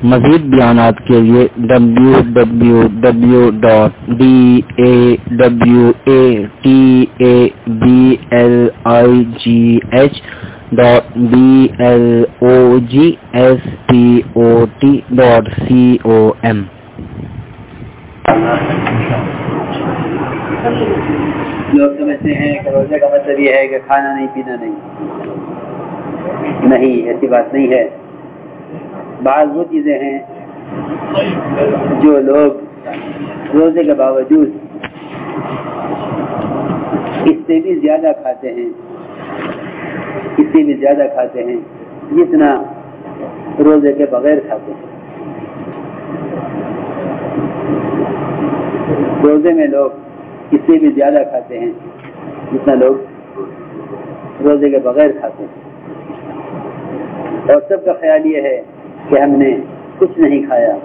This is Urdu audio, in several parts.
مزید بیانات کے لیے www.dawabloggspot.com. لوگ سمجھتے ہیں کہ روزے کا مطلب یہ ہے کہ کھانا نہیں پینا نہیں، ایسی بات نہیں ہے۔ بعض وہ چیزیں ہیں جو لوگ روزے کے باوجود اس سے بھی زیادہ کھاتے ہیں جتنا روزے کے بغیر کھاتے ہیں۔ روزے میں لوگ اس سے بھی زیادہ کھاتے ہیں جتنا لوگ روزے کے بغیر کھاتے ہیں، اور سب کا خیال یہ ہے کہ ہم نے کچھ نہیں کھایا،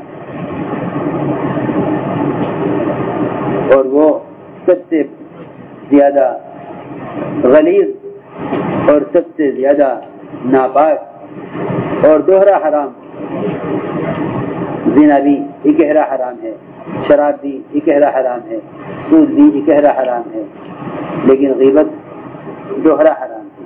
اور وہ سب سے زیادہ غلیظ اور سب سے زیادہ ناپاک اور دوہرا حرام۔ زنا بھی اکہرا حرام ہے، شراب بھی اکہرا حرام ہے، سود بھی اکہرا حرام ہے، لیکن غیبت دوہرا حرام ہے۔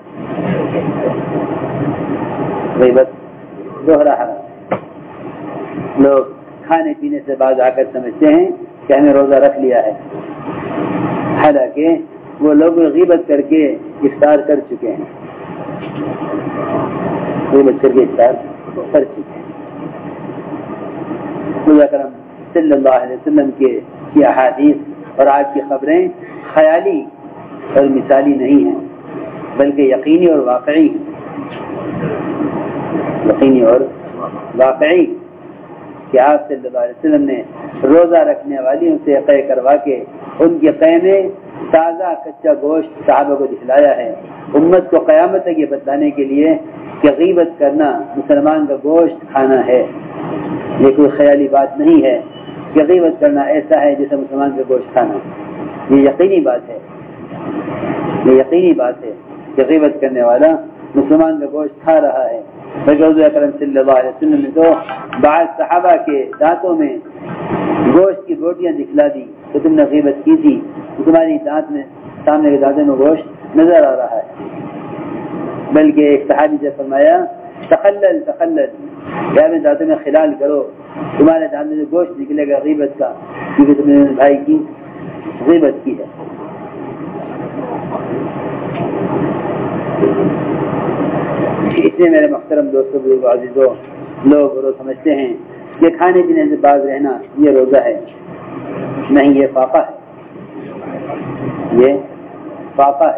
غیبت دوہرا حرام۔ لوگ کھانے پینے سے بعض آ کر سمجھتے ہیں کہ ہمیں روزہ رکھ لیا ہے، حالانکہ وہ لوگ غیبت کر کے افطار کر چکے ہیں، رسول اکرم صلی اللہ علیہ وسلم کی احادیث اور آج کی خبریں خیالی اور مثالی نہیں ہیں، بلکہ یقینی اور واقعی کہ آپ صلی اللہ علیہ وسلم نے روزہ رکھنے والیوں سے قے کروا کے ان کے قے میں تازہ کچا گوشت صحابہ کو دکھلایا ہے، امت کو قیامت تک یہ بتلانے کے لیے کہ غیبت کرنا مسلمان کا گوشت کھانا ہے۔ یہ کوئی خیالی بات نہیں ہے کہ غیبت کرنا ایسا ہے جیسے مسلمان کا گوشت کھانا، یہ یقینی بات ہے کہ غیبت کرنے والا مسلمان کا گوشت کھا رہا ہے۔ رسول اکرم صلی اللہ علیہ وسلم نے تو بعض صحابہ کے دانتوں میں گوشت کی بوٹیاں دکھلا دی تو تم نے غیبت کی تھی، تمہاری دانت میں سامنے کے دانتوں میں گوشت نظر آ رہا ہے۔ بلکہ ایک صحابی سے فرمایا تخلل یا اپنے دانتوں میں خلال کرو، تمہارے دانتوں سے گوشت نکلے گا غیبت کا، کیونکہ تم نے بھائی کی غیبت کی ہے۔ اس لیے میرے محترم دوستوں، بزرگوں، عزیزوں، لوگ سمجھتے ہیں کہ کھانے پینے سے باز رہنا یہ روزہ ہے، نہیں، یہ فاقہ ہے۔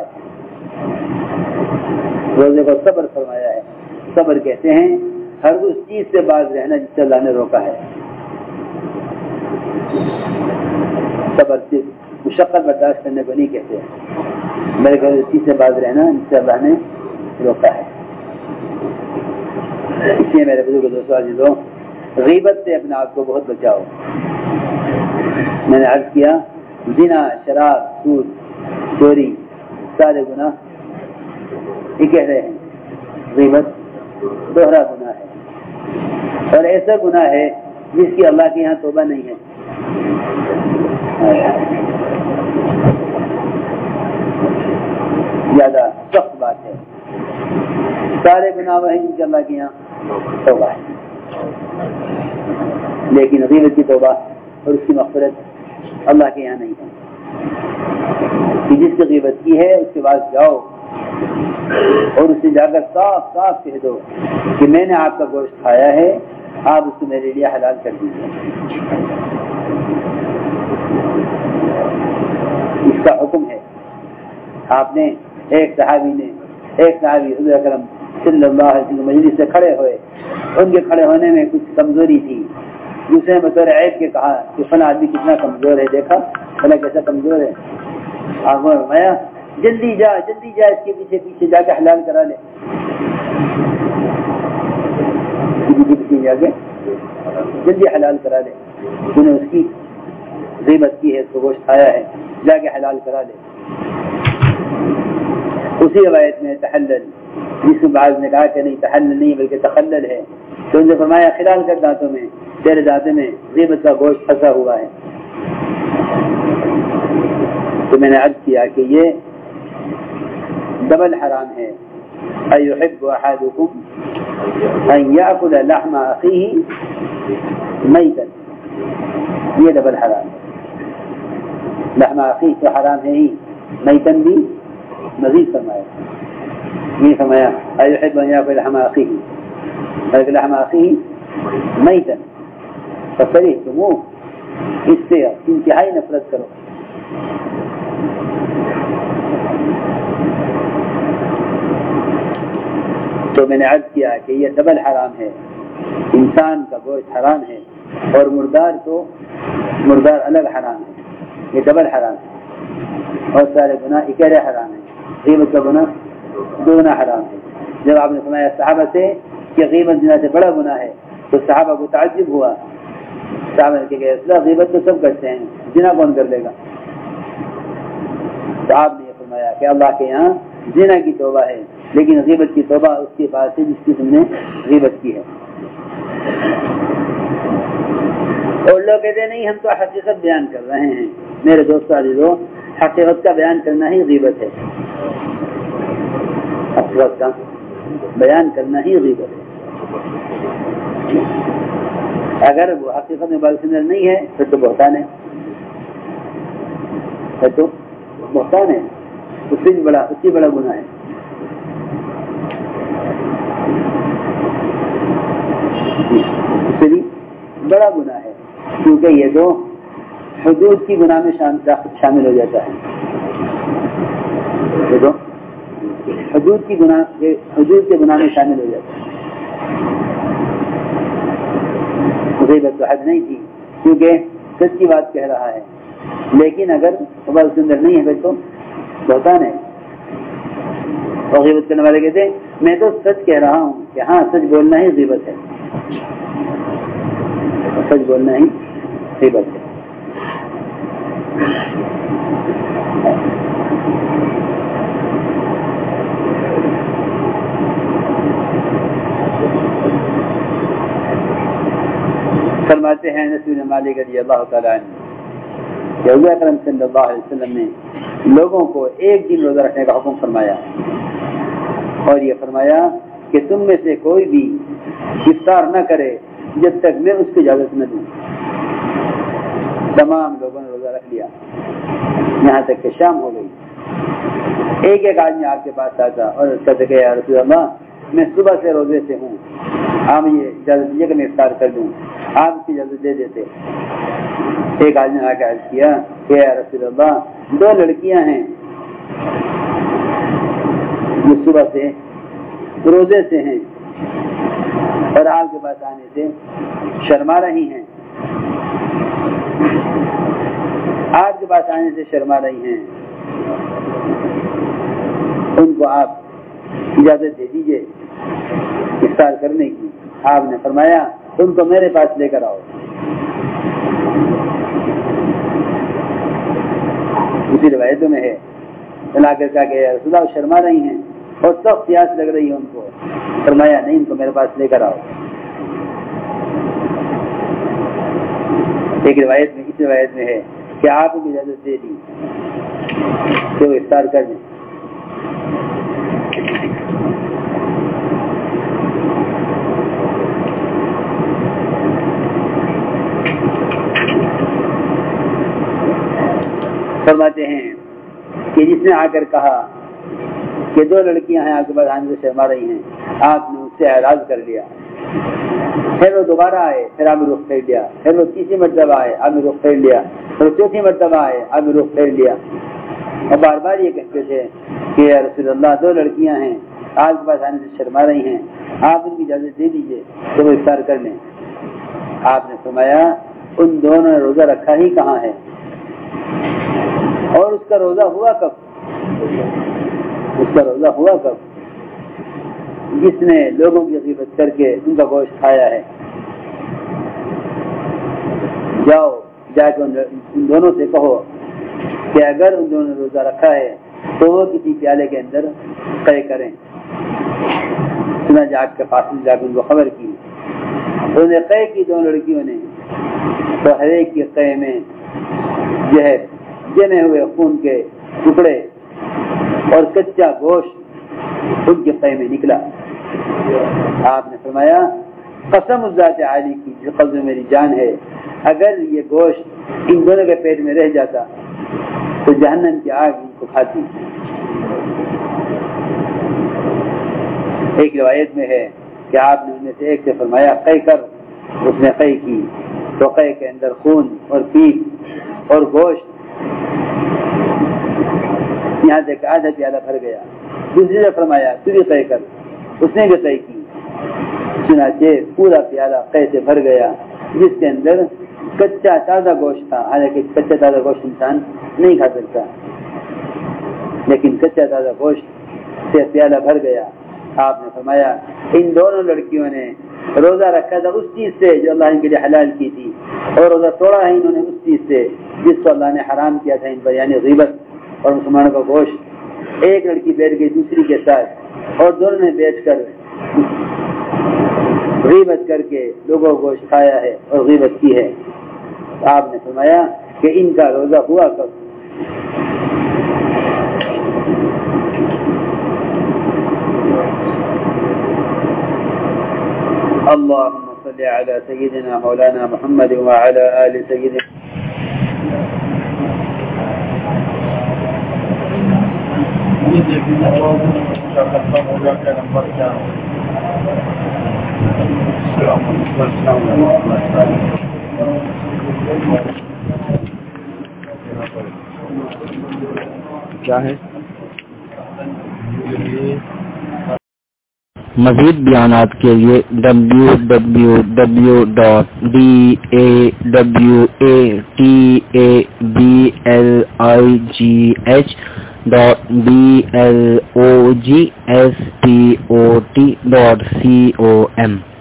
روزے کو صبر فرمایا ہے۔ صبر کہتے ہیں ہر اس چیز سے باز رہنا جس سے اللہ نے روکا ہے۔ صبر صرف مشقت برداشت کرنے کو نہیں کہتے، بلکہ اس چیز سے باز رہنا جس سے اللہ نے روکا ہے۔ اس لیے میرے بزرگ دوستوں، عزیزوں، غیبت سے اپنے آپ کو بہت بچاؤ۔ میں نے عرض کیا زنا، شراب، سود، چوری، سارے گناہ یہ کہہ رہے ہیں، غیبت دوہرا گناہ ہے، اور ایسا گناہ ہے جس کی اللہ کے یہاں توبہ نہیں ہے۔ زیادہ سخت بات ہے، سارے گناہ وہ ہیں جن کی اللہ کے یہاں توبہ ہے، لیکن غیبت کی توبہ اور اس کی مغفرت اللہ کے یہاں نہیں ہے۔ کہ جس کی غیبت کی ہے اس کے بعد جاؤ اور اسے جا کر صاف صاف کہہ دو کہ میں نے آپ کا گوشت کھایا ہے، آپ اس کو میرے لیے حلال کر دیجیے۔ اس کا حکم ہے۔ آپ نے ایک صحابی حضور اکرم صلی اللہ علیہ وسلم مجلس سے کھڑے ہوئے، ان کے کھڑے ہونے میں کچھ کمزوری تھی، دوسرے نے بطور عیب کے کہا کہ فلاں آدمی کتنا کمزور ہے، دیکھا فلاں کیسا کمزور ہے۔ آپ نے فرمایا جلدی جا اس کے پیچھے جا کے حلال کرا لے، پیچھے جا کے جلدی حلال کرا لے، تو نے اس کی غیبت کی ہے، اس کو گوشت کھایا ہے، جا کے حلال کرا لے۔ اسی روایت میں تحلل، جس کو بعض نے کہا کہ نہیں تحلل نہیں بلکہ تخلل ہے، تو ان سے فرمایا خلال کر دانتوں میں، تیرے دانتوں میں غیبت کا گوشت پھنسا ہوا ہے۔ تو میں نے عرض کیا کہ یہ ڈبل حرام ہے۔ ایحب احدکم ان یاکل لحم اخیہ میتا، یہ ڈبل حرام ہے۔ لحم اخیہ تو حرام ہے ہی، میتن بھی مزید فرمایا، یہ فرمایا ایحب ان یاکل لحم اخیہ، لحم اخیہ میتا، فکرہتموہ، اس سے انتہائی نفرت کرو۔ تو میں نے عرض کیا کہ یہ ڈبل حرام ہے، انسان کا گوشت حرام ہے اور مردار الگ حرام ہے، یہ ڈبل حرام ہے، اور سارے گناہ اکیلے حرام ہیں۔ غیبت کا گناہ دو گناہ حرام ہے۔ جب آپ نے فرمایا صحابہ سے کہ غیبت زنا سے بڑا گناہ ہے تو صحابہ کو تعجب ہوا، صحابہ نے کہا اصلاح غیبت تو سب کرتے ہیں، زنا کون کر لے گا؟ تو آپ نے یہ فرمایا کہ اللہ کے یہاں زنا کی توبہ ہے، لیکن غیبت کی توبہ اس کے پاس ہے جس کی تم نے غیبت کی ہے۔ اور لوگ کہتے ہیں نہیں ہم تو حقیقت بیان کر رہے ہیں۔ میرے دوستو عزیزو، حقیقت کا بیان کرنا ہی غیبت ہے، حقیقت کا بیان کرنا ہی غیبت ہے۔ اگر وہ حقیقت میں بالکل نہیں ہے پھر تو بہتان ہے، ہے تو بہتان ہے، اس سے بڑا گناہ ہے۔ اس سے بھی بڑا گناہ ہے، کیونکہ یہ تو حدود کی گناہ میں شامل ہو جاتا ہے، یہ تو حدود کے گناہ میں شامل ہو جاتا ہے۔ غیبت تو حد نہیں تھی کیونکہ سچ کی بات کہہ رہا ہے، لیکن اگر خبر اس کے اندر نہیں ہے پھر تو بہتان ہے۔ اور غیبت کرنے والے کہتے ہیں میں تو سچ کہہ رہا ہوں کہ ہاں سچ بولنا ہی غیبت ہے، سچ بولنا ہی غیبت ہے۔ فرماتے ہیں انس بن مالک رضی اللہ تعالیٰ عنہ کہ حضور اکرم صلی اللہ علیہ وسلم نے لوگوں کو ایک دن روزہ رکھنے کا حکم فرمایا، اور یہ فرمایا کہ تم میں سے کوئی بھی افطار نہ کرے جب تک میں اس کی اجازت نہ دوں۔ تمام لوگوں نے روزہ رکھ لیا یہاں تک کہ شام ہو گئی۔ ایک آدمی آپ کے پاس آتا اور کہتے کہ یا رسول اللہ میں صبح سے روزے سے ہوں، آپ مجھے اجازت دیجیے کہ میں افطار کر دوں، آپ اس کی اجازت دے دیتے۔ ایک آدمی نے آ کے عرض کیا کہ یا رسول اللہ 2 لڑکیاں ہیں جو صبح سے روزے سے ہیں اور آپ کے پاس آنے سے شرما رہی ہیں، آپ کے پاس آنے سے شرما رہی ہیں، ان کو آپ اجازت دے دیجئے افطار کرنے کی۔ آپ نے فرمایا تم تو میرے پاس لے کر آؤ۔ اسی روایتوں میں ہے لا کر کہا کہ رسول اللہ شرما رہی ہیں اور سخت پیاس لگ رہی ہے ان کو، فرمایا نہیں ان کو میرے پاس لے کر آؤ۔ ایک روایت میں اس روایت میں ہے کہ آپ کو اجازت دے دی کہ وہ افطار کر دیں۔ فرماتے ہیں کہ جس نے آ کر کہا کہ 2 لڑکیاں ہیں آپ کے پاس آنے سے شرما رہی ہیں، آپ نے اس سے اعراض کر لیا، پھر وہ دوبارہ آئے پھر آپ نے رخ پھیر لیا، پھر وہ تیسری مرتبہ آئے آپ نے رخ پھیر لیا، پھر چوتھی مرتبہ آئے آپ نے رخ پھیر لیا، اور بار بار یہ کہتے تھے کہ یا رسول اللہ 2 لڑکیاں ہیں آپ کے پاس آنے سے شرما رہی ہیں، آپ ان کی اجازت دے دیجیے کہ وہ افطار کر لیں۔ آپ نے فرمایا ان دونوں نے روزہ رکھا ہی کہاں ہے، اور اس کا روزہ ہوا کب؟ اس کا روزہ ہوا کب؟ جس نے لوگوں کی غیبت کر کے ان کا گوشت کھایا ہے۔ جاؤ جا کے ان دونوں سے کہو کہ اگر ان دونوں نے روزہ رکھا ہے تو وہ کسی پیالے کے اندر طے کریں۔ چنانچہ آپ کے پاس جا کے ان کو خبر کی انہوں نے قے کی دو لڑکیوں نے، تو ہر ایک کی قے میں زہر، جمے ہوئے خون کے ٹکڑے اور کچا گوشت ان کے قے میں نکلا۔ آپ نے فرمایا قسم ذات عالی کی جو قبض میں میری جان ہے، اگر یہ گوشت ان دونوں کے پیٹ میں رہ جاتا تو جہنم کی آگ ان کو کھاتی۔ ایک روایت میں ہے کہ آپ نے ان میں سے ایک سے فرمایا قے کر، اس نے قے کی تو قے کے اندر خون اور پیپ اور گوشت یہاں سے آدھا پیالہ بھر گیا۔ دوسری نے فرمایا تو بھی قے کر، اس نے بھی قے کی، چنانچہ پورا پیالہ قے سے بھر گیا جس کے اندر کچا تازہ گوشت تھا۔ حالانکہ کچا تازہ گوشت انسان نہیں کھا سکتا، لیکن کچا تازہ گوشت سے پیالہ بھر گیا۔ آپ نے فرمایا ان دونوں لڑکیوں نے روزہ رکھا تھا اس چیز سے جو اللہ ان کے لیے حلال کی تھی، اور روزہ توڑا ہے انہوں نے اس چیز سے جس کو اللہ نے حرام کیا تھا ان پر، یعنی غیبت اور مسلمانوں کا گوشت۔ ایک لڑکی بیٹھ گئی دوسری کے ساتھ اور دونوں نے بیٹھ کر غیبت کر کے لوگوں کو گوشت کھایا ہے اور غیبت کی ہے۔ آپ نے فرمایا کہ ان کا روزہ ہوا کب؟ اللهم صل على سيدنا مولانا محمد وعلى آل سيدنا کیا ہے؟ مزید بیانات کے لیے www.dawatbligh.blogspot.com